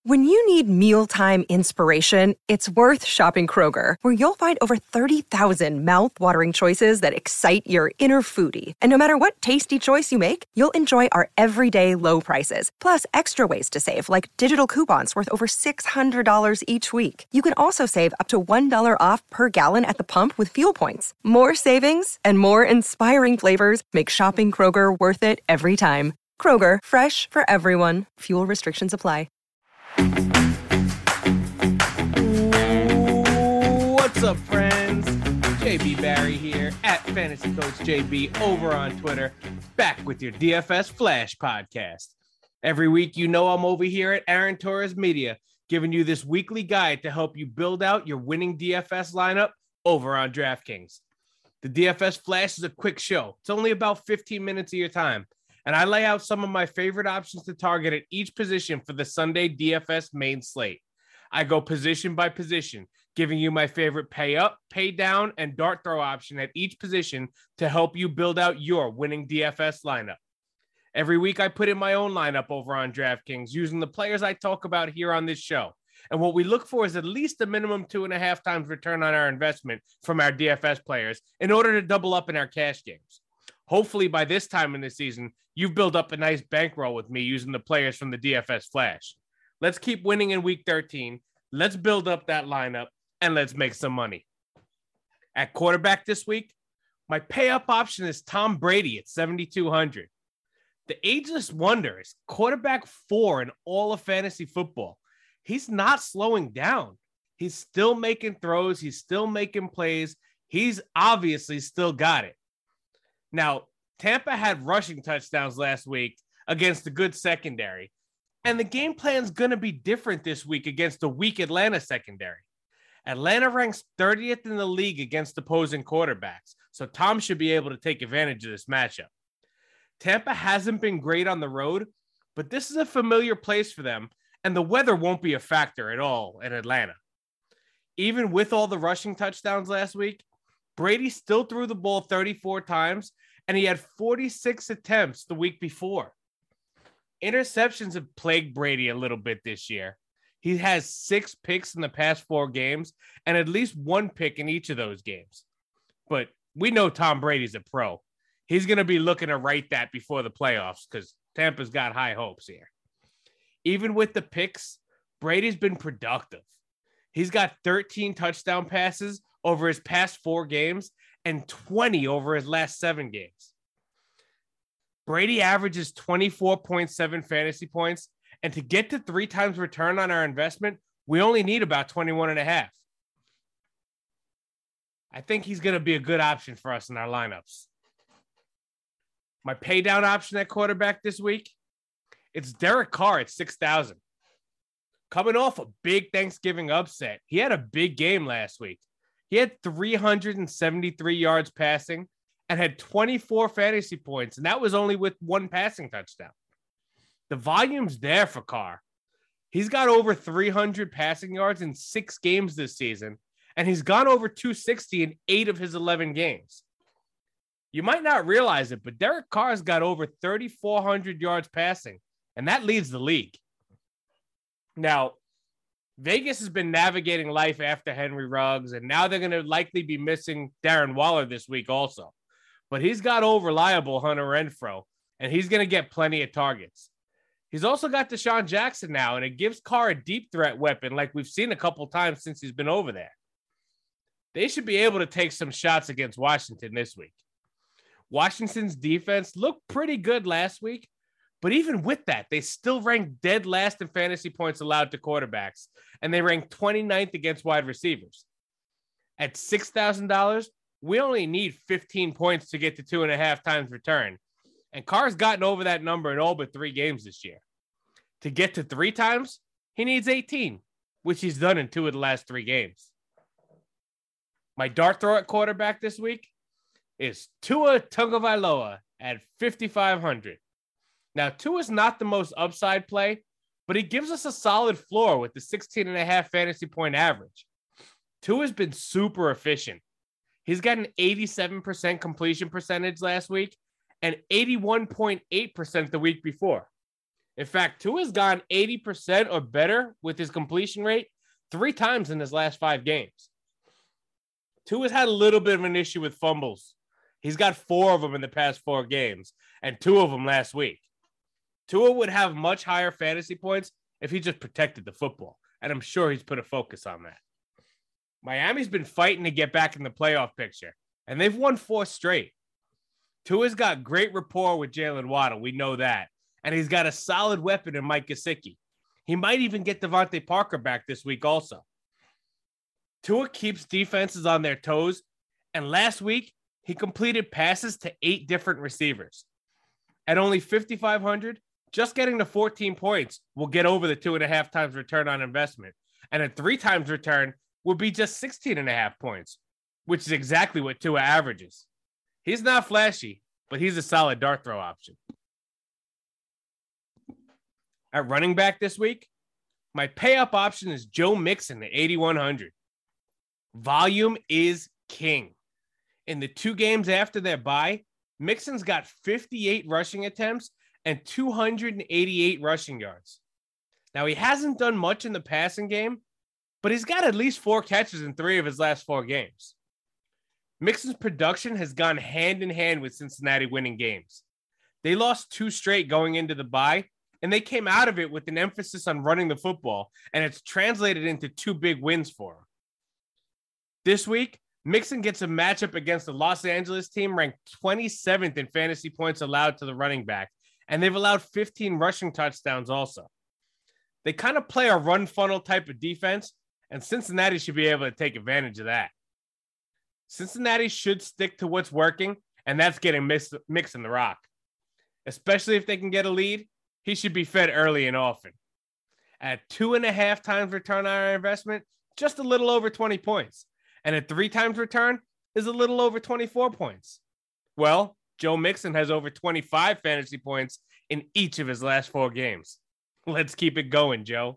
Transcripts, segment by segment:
When you need mealtime inspiration, it's worth shopping Kroger, where you'll find over 30,000 mouth-watering choices that excite your inner foodie. And no matter what tasty choice you make, you'll enjoy our everyday low prices, plus extra ways to save, like digital coupons worth over $600 each week. You can also save up to $1 off per gallon at the pump with fuel points. More savings and more inspiring flavors make shopping Kroger worth it every time. Kroger, fresh for everyone. Fuel restrictions apply. What's up, friends? JB Barry here at Fantasy Coach JB over on Twitter, back with your DFS Flash podcast. Every week, you know I'm over here at Aaron Torres Media, giving you this weekly guide to help you build out your winning DFS lineup over on DraftKings. The DFS Flash is a quick show. It's only about 15 minutes of your time, and I lay out some of my favorite options to target at each position for the Sunday DFS main slate. I go position by position, giving you my favorite pay up, pay down, and dart throw option at each position to help you build out your winning DFS lineup. Every week, I put in my own lineup over on DraftKings using the players I talk about here on this show. And what we look for is at least a minimum 2.5 times return on our investment from our DFS players in order to double up in our cash games. Hopefully, by this time in the season, you've built up a nice bankroll with me using the players from the DFS Flash. Let's keep winning in week 13. Let's build up that lineup and let's make some money. At quarterback this week, my pay-up option is Tom Brady at 7,200. The ageless wonder is quarterback 4 in all of fantasy football. He's not slowing down. He's still making throws. He's still making plays. He's obviously still got it. Now, Tampa had rushing touchdowns last week against a good secondary, and the game plan is going to be different this week against a weak Atlanta secondary. Atlanta ranks 30th in the league against opposing quarterbacks, so Tom should be able to take advantage of this matchup. Tampa hasn't been great on the road, but this is a familiar place for them, and the weather won't be a factor at all in Atlanta. Even with all the rushing touchdowns last week, Brady still threw the ball 34 times, and he had 46 attempts the week before. Interceptions have plagued Brady a little bit this year. He has 6 picks in the past 4 games and at least 1 pick in each of those games. But we know Tom Brady's a pro. He's going to be looking to right that before the playoffs because Tampa's got high hopes here. Even with the picks, Brady's been productive. He's got 13 touchdown passes over his past 4 games and 20 over his last 7 games. Brady averages 24.7 fantasy points, and to get to 3 times return on our investment, we only need about 21.5. I think he's going to be a good option for us in our lineups. My pay down option at quarterback this week, it's Derek Carr at 6,000. Coming off a big Thanksgiving upset, he had a big game last week. He had 373 yards passing and had 24 fantasy points, and that was only with 1 passing touchdown. The volume's there for Carr. He's got over 300 passing yards in 6 games this season, and he's gone over 260 in 8 of his 11 games. You might not realize it, but Derek Carr's got over 3,400 yards passing, and that leads the league. Now, Vegas has been navigating life after Henry Ruggs, and now they're going to likely be missing Darren Waller this week also. But he's got old reliable Hunter Renfrow, and he's going to get plenty of targets. He's also got Deshaun Jackson now, and it gives Carr a deep threat weapon like we've seen a couple times since he's been over there. They should be able to take some shots against Washington this week. Washington's defense looked pretty good last week, but even with that, they still ranked dead last in fantasy points allowed to quarterbacks, and they ranked 29th against wide receivers. At $6,000, we only need 15 points to get to 2.5 times return, and Carr's gotten over that number in all but 3 games this year. To get to 3 times, he needs 18, which he's done in 2 of the last 3 games. My dart throw at quarterback this week is Tua Tagovailoa at 5,500. Now, Tua's not the most upside play, but he gives us a solid floor with the 16.5 fantasy point average. Tua's been super efficient. He's got an 87% completion percentage last week and 81.8% the week before. In fact, Tua's gone 80% or better with his completion rate 3 times in his last 5 games. Tua's had a little bit of an issue with fumbles. He's got 4 of them in the past 4 games and 2 of them last week. Tua would have much higher fantasy points if he just protected the football, and I'm sure he's put a focus on that. Miami's been fighting to get back in the playoff picture, and they've won 4 straight. Tua's got great rapport with Jalen Waddle. We know that. And he's got a solid weapon in Mike Gesicki. He might even get Devontae Parker back this week also. Tua keeps defenses on their toes, and last week, he completed passes to 8 different receivers. At only 5,500, just getting to 14 points will get over the 2.5 times return on investment. And at 3 times return would be just 16.5 points, which is exactly what Tua averages. He's not flashy, but he's a solid dart throw option. At running back this week, my pay-up option is Joe Mixon at 8,100. Volume is king. In the 2 games after their bye, Mixon's got 58 rushing attempts and 288 rushing yards. Now, he hasn't done much in the passing game, but he's got at least 4 catches in 3 of his last 4 games. Mixon's production has gone hand in hand with Cincinnati winning games. They lost 2 straight going into the bye, and they came out of it with an emphasis on running the football, and it's translated into 2 big wins for him. This week, Mixon gets a matchup against the Los Angeles team ranked 27th in fantasy points allowed to the running back, and they've allowed 15 rushing touchdowns also. They kind of play a run funnel type of defense, and Cincinnati should be able to take advantage of that. Cincinnati should stick to what's working, and that's getting Mixon the rock. Especially if they can get a lead, he should be fed early and often. At 2.5 times return on our investment, just a little over 20 points. And at 3 times return is a little over 24 points. Well, Joe Mixon has over 25 fantasy points in each of his last 4 games. Let's keep it going, Joe.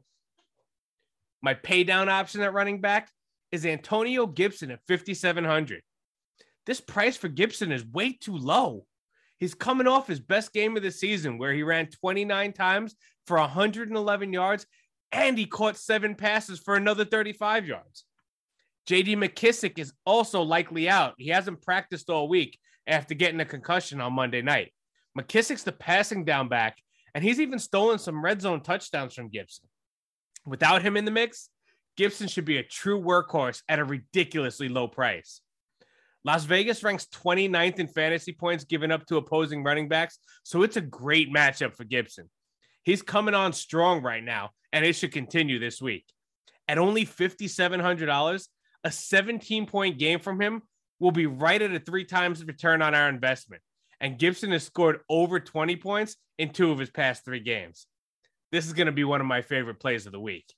My pay down option at running back is Antonio Gibson at 5,700. This price for Gibson is way too low. He's coming off his best game of the season where he ran 29 times for 111 yards and he caught 7 passes for another 35 yards. J.D. McKissick is also likely out. He hasn't practiced all week after getting a concussion on Monday night. McKissick's the passing down back, and he's even stolen some red zone touchdowns from Gibson. Without him in the mix, Gibson should be a true workhorse at a ridiculously low price. Las Vegas ranks 29th in fantasy points given up to opposing running backs, so it's a great matchup for Gibson. He's coming on strong right now, and it should continue this week. At only $5,700, a 17-point game from him will be right at a 3 times return on our investment. And Gibson has scored over 20 points in 2 of his past 3 games. This is going to be one of my favorite plays of the week.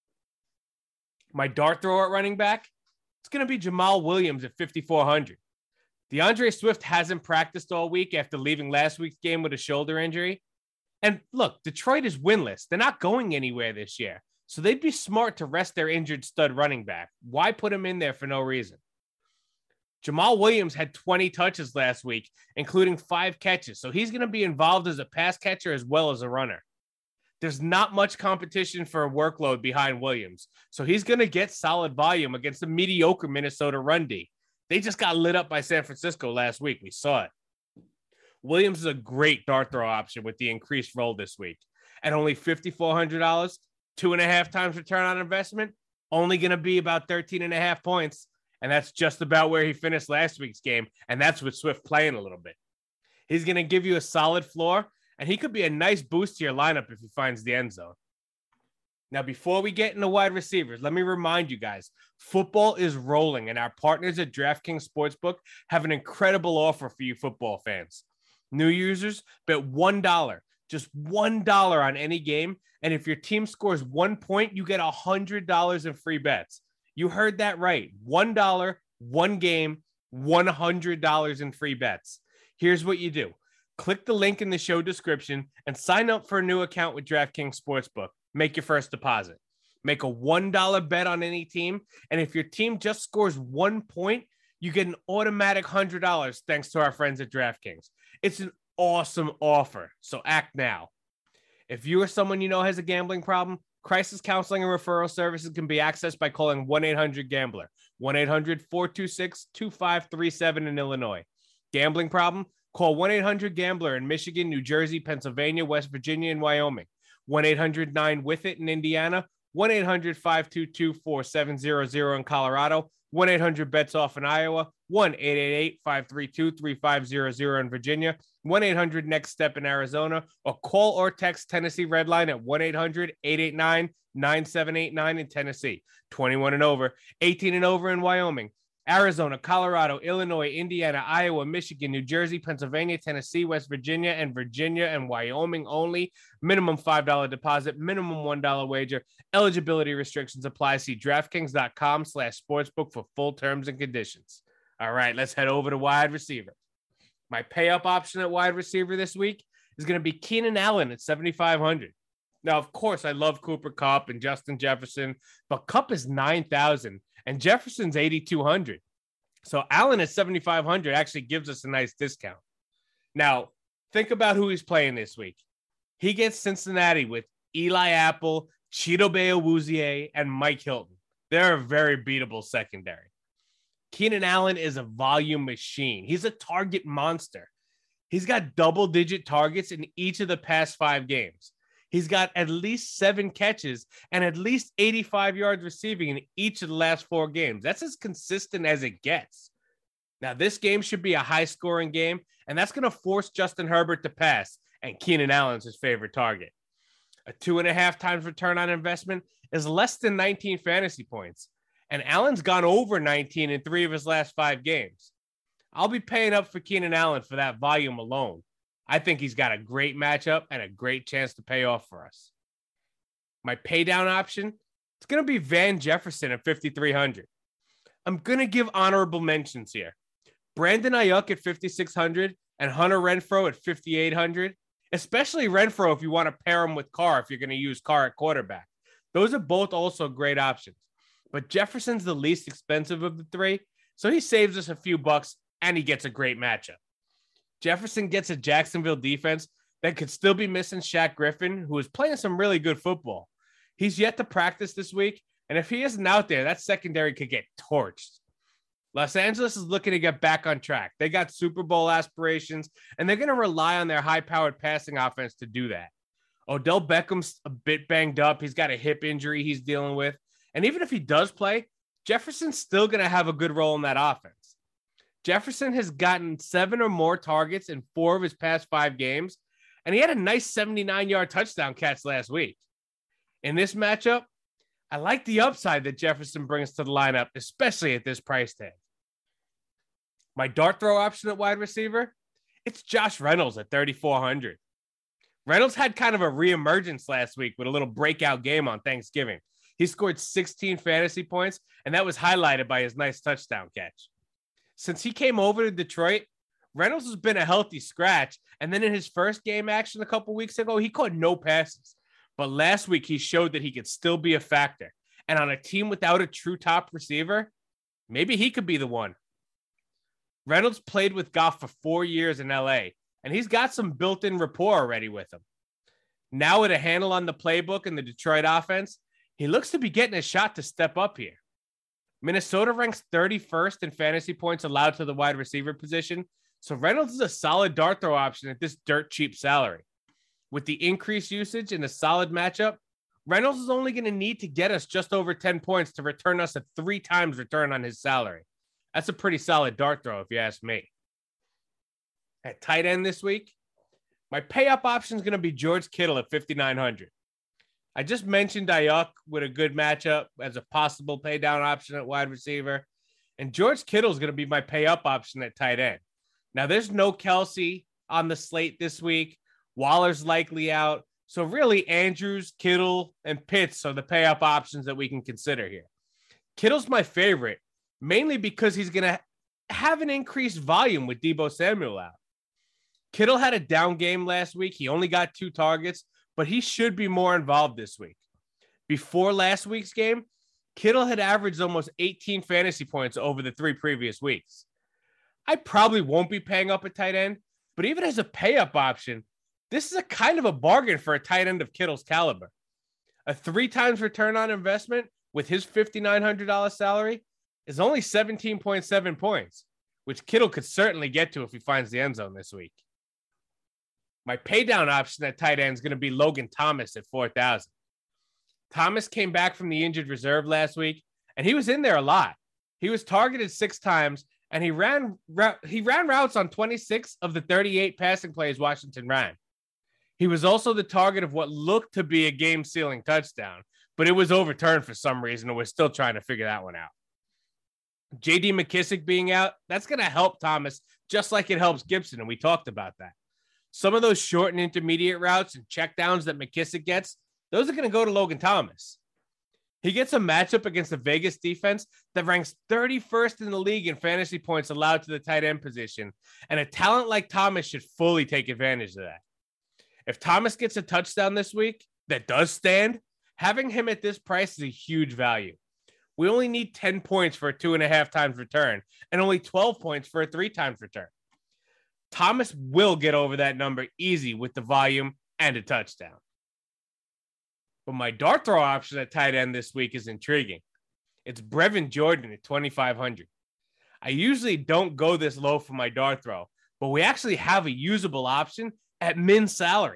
My dart thrower at running back, it's going to be Jamal Williams at 5,400. DeAndre Swift hasn't practiced all week after leaving last week's game with a shoulder injury. And look, Detroit is winless. They're not going anywhere this year. So they'd be smart to rest their injured stud running back. Why put him in there for no reason? Jamal Williams had 20 touches last week, including 5 catches. So he's going to be involved as a pass catcher as well as a runner. There's not much competition for a workload behind Williams. So he's going to get solid volume against the mediocre Minnesota run D. They just got lit up by San Francisco last week. We saw it. Williams is a great dart throw option with the increased role this week. At only $5,400, 2.5 times return on investment, only going to be about 13.5 points. And that's just about where he finished last week's game. And that's with Swift playing a little bit. He's going to give you a solid floor, and he could be a nice boost to your lineup if he finds the end zone. Now, before we get into wide receivers, let me remind you guys, football is rolling, and our partners at DraftKings Sportsbook have an incredible offer for you football fans. New users bet $1, just $1 on any game, and if your team scores 1 point, you get $100 in free bets. You heard that right. $1, 1 game, $100 in free bets. Here's what you do. Click the link in the show description and sign up for a new account with DraftKings Sportsbook. Make your first deposit. Make a $1 bet on any team, and if your team just scores 1 point, you get an automatic $100 thanks to our friends at DraftKings. It's an awesome offer, so act now. If you or someone you know has a gambling problem, crisis counseling and referral services can be accessed by calling 1-800-GAMBLER, 1-800-426-2537 in Illinois. Gambling problem? Call 1-800-GAMBLER in Michigan, New Jersey, Pennsylvania, West Virginia, and Wyoming. 1-800-9-WITH-IT in Indiana, 1-800-522-4700 in Colorado, 1-800-BETS-OFF in Iowa, 1-888-532-3500 in Virginia, 1-800-NEXT-STEP in Arizona, or call or text Tennessee Redline at 1-800-889-9789 in Tennessee. 21 and over, 18 and over in Wyoming, Arizona, Colorado, Illinois, Indiana, Iowa, Michigan, New Jersey, Pennsylvania, Tennessee, West Virginia, and Wyoming only. Minimum $5 deposit, minimum $1 wager. Eligibility restrictions apply. See DraftKings.com/sportsbook for full terms and conditions. All right, let's head over to wide receiver. My pay-up option at wide receiver this week is going to be Keenan Allen at 7,500. Now, of course, I love Cooper Kupp and Justin Jefferson, but Kupp is 9,000 and Jefferson's 8,200. So Allen at 7,500 actually gives us a nice discount. Now, think about who he's playing this week. He gets Cincinnati with Eli Apple, Chidobe Awuzie, and Mike Hilton. They're a very beatable secondary. Keenan Allen is a volume machine. He's a target monster. He's got double-digit targets in each of the past 5 games. He's got at least 7 catches and at least 85 yards receiving in each of the last 4 games. That's as consistent as it gets. Now, this game should be a high-scoring game, and that's going to force Justin Herbert to pass, and Keenan Allen's his favorite target. A 2.5 times return on investment is less than 19 fantasy points, and Allen's gone over 19 in 3 of his last 5 games. I'll be paying up for Keenan Allen for that volume alone. I think he's got a great matchup and a great chance to pay off for us. My pay down option, it's going to be Van Jefferson at 5,300. I'm going to give honorable mentions here. Brandon Ayuk at 5,600 and Hunter Renfrow at 5,800, especially Renfrow if you want to pair him with Carr if you're going to use Carr at quarterback. Those are both also great options. But Jefferson's the least expensive of the 3, so he saves us a few bucks and he gets a great matchup. Jefferson gets a Jacksonville defense that could still be missing Shaq Griffin, who is playing some really good football. He's yet to practice this week, and if he isn't out there, that secondary could get torched. Los Angeles is looking to get back on track. They got Super Bowl aspirations, and they're going to rely on their high-powered passing offense to do that. Odell Beckham's a bit banged up. He's got a hip injury he's dealing with. And even if he does play, Jefferson's still going to have a good role in that offense. Jefferson has gotten 7 or more targets in 4 of his past 5 games, and he had a nice 79-yard touchdown catch last week. In this matchup, I like the upside that Jefferson brings to the lineup, especially at this price tag. My dart throw option at wide receiver, it's Josh Reynolds at 3,400. Reynolds had kind of a reemergence last week with a little breakout game on Thanksgiving. He scored 16 fantasy points, and that was highlighted by his nice touchdown catch. Since he came over to Detroit, Reynolds has been a healthy scratch. And then in his first game action a couple weeks ago, he caught no passes. But last week, he showed that he could still be a factor. And on a team without a true top receiver, maybe he could be the one. Reynolds played with Goff for 4 years in LA, and he's got some built-in rapport already with him. Now with a handle on the playbook and the Detroit offense, he looks to be getting a shot to step up here. Minnesota ranks 31st in fantasy points allowed to the wide receiver position, so Reynolds is a solid dart throw option at this dirt cheap salary. With the increased usage and a solid matchup, Reynolds is only going to need to get us just over 10 points to return us a 3 times return on his salary. That's a pretty solid dart throw if you ask me. At tight end this week, my pay-up option is going to be George Kittle at 5,900. I just mentioned Ayuk with a good matchup as a possible pay down option at wide receiver. And George Kittle is going to be my pay up option at tight end. Now, there's no Kelsey on the slate this week. Waller's likely out. So really, Andrews, Kittle, and Pitts are the pay up options that we can consider here. Kittle's my favorite, mainly because he's going to have an increased volume with Deebo Samuel out. Kittle had a down game last week. He only got 2 targets, but he should be more involved this week. Before last week's game, Kittle had averaged almost 18 fantasy points over the 3 previous weeks. I probably won't be paying up at tight end, but even as a pay-up option, This is a kind of a bargain for a tight end of Kittle's caliber. A 3 times return on investment with his $5,900 salary is only 17.7 points, which Kittle could certainly get to if he finds the end zone this week. My pay down option at tight end is going to be Logan Thomas at 4,000. Thomas came back from the injured reserve last week, and he was in there a lot. He was targeted 6 times, and he ran routes on 26 of the 38 passing plays Washington ran. He was also the target of what looked to be a game-sealing touchdown, but it was overturned for some reason, and we're still trying to figure that one out. J.D. McKissic being out, that's going to help Thomas just like it helps Gibson, and we talked about that. Some of those short and intermediate routes and checkdowns that McKissic gets, those are going to go to Logan Thomas. He gets a matchup against the Vegas defense that ranks 31st in the league in fantasy points allowed to the tight end position, and a talent like Thomas should fully take advantage of that. If Thomas gets a touchdown this week that does stand, having him at this price is a huge value. We only need 10 points for a 2.5 times return and only 12 points for a 3 times return. Thomas will get over that number easy with the volume and a touchdown. But my dart throw option at tight end this week is intriguing. It's Brevin Jordan at 2,500. I usually don't go this low for my dart throw, but we actually have a usable option at min salary.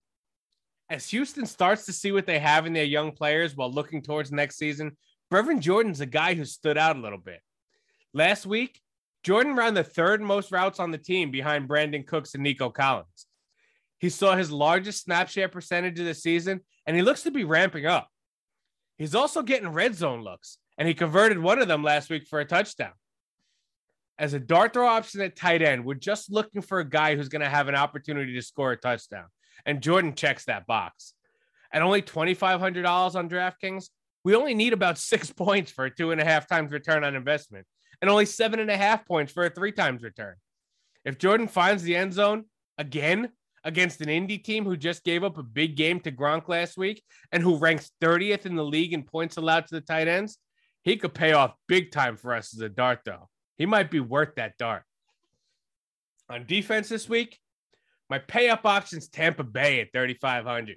As Houston starts to see what they have in their young players while looking towards next season, Brevin Jordan's a guy who stood out a little bit. Last week, Jordan ran the 3rd most routes on the team behind Brandon Cooks and Nico Collins. He saw his largest snap share percentage of the season, and he looks to be ramping up. He's also getting red zone looks, and he converted one of them last week for a touchdown. As a dart throw option at tight end, we're just looking for a guy who's going to have an opportunity to score a touchdown, and Jordan checks that box. At only $2,500 on DraftKings, we only need about 6 points for a 2.5 times return on investment, and only 7.5 points for a 3 times return. If Jordan finds the end zone again against an Indy team who just gave up a big game to Gronk last week and who ranks 30th in the league in points allowed to the tight ends, he could pay off big time for us as a dart throw. He might be worth that dart. On defense this week, my pay-up option's Tampa Bay at 3,500.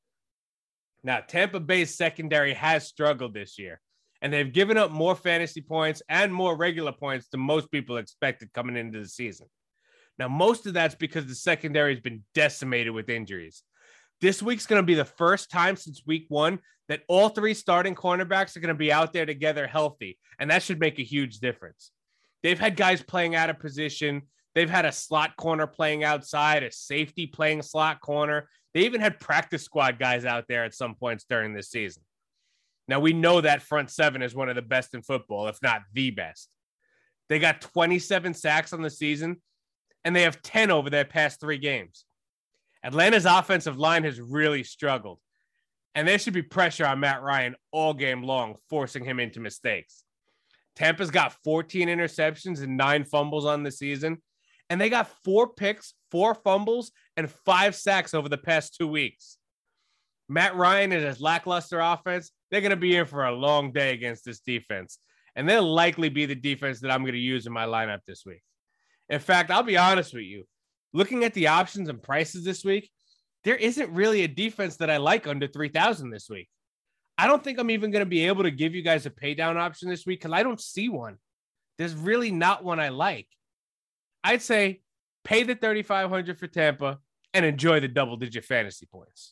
Now, Tampa Bay's secondary has struggled this year, and they've given up more fantasy points and more regular points than most people expected coming into the season. Now, most of that's because the secondary has been decimated with injuries. This week's going to be the first time since week 1 that all 3 starting cornerbacks are going to be out there together healthy, and that should make a huge difference. They've had guys playing out of position. They've had a slot corner playing outside, a safety playing slot corner. They even had practice squad guys out there at some points during this season. Now, we know that front 7 is one of the best in football, if not the best. They got 27 sacks on the season, and they have 10 over their past 3 games. Atlanta's offensive line has really struggled, and there should be pressure on Matt Ryan all game long, forcing him into mistakes. Tampa's got 14 interceptions and 9 fumbles on the season, and they got 4 picks, 4 fumbles, and 5 sacks over the past 2 weeks. Matt Ryan and his lackluster offense, they're going to be in for a long day against this defense, and they'll likely be the defense that I'm going to use in my lineup this week. In fact, I'll be honest with you. Looking at the options and prices this week, there isn't really a defense that I like under 3,000 this week. I don't think I'm even going to be able to give you guys a pay down option this week because I don't see one. There's really not one I like. I'd say pay the $3,500 for Tampa and enjoy the double-digit fantasy points.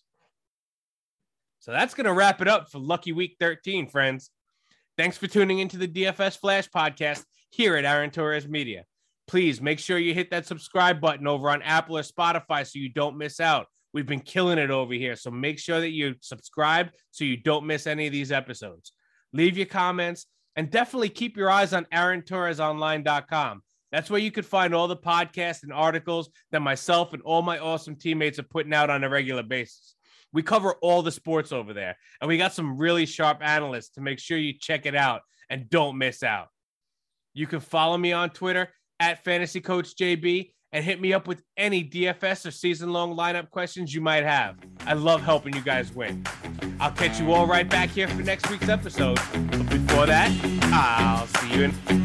So that's going to wrap it up for Lucky Week 13, friends. Thanks for tuning into the DFS Flash podcast here at Aaron Torres Media. Please make sure you hit that subscribe button over on Apple or Spotify so you don't miss out. We've been killing it over here, so make sure that you subscribe so you don't miss any of these episodes. Leave your comments, and definitely keep your eyes on AaronTorresOnline.com. That's where you could find all the podcasts and articles that myself and all my awesome teammates are putting out on a regular basis. We cover all the sports over there, and we got some really sharp analysts to make sure you check it out and don't miss out. You can follow me on Twitter at FantasyCoachJB and hit me up with any DFS or season-long lineup questions you might have. I love helping you guys win. I'll catch you all right back here for next week's episode. But before that, I'll see you in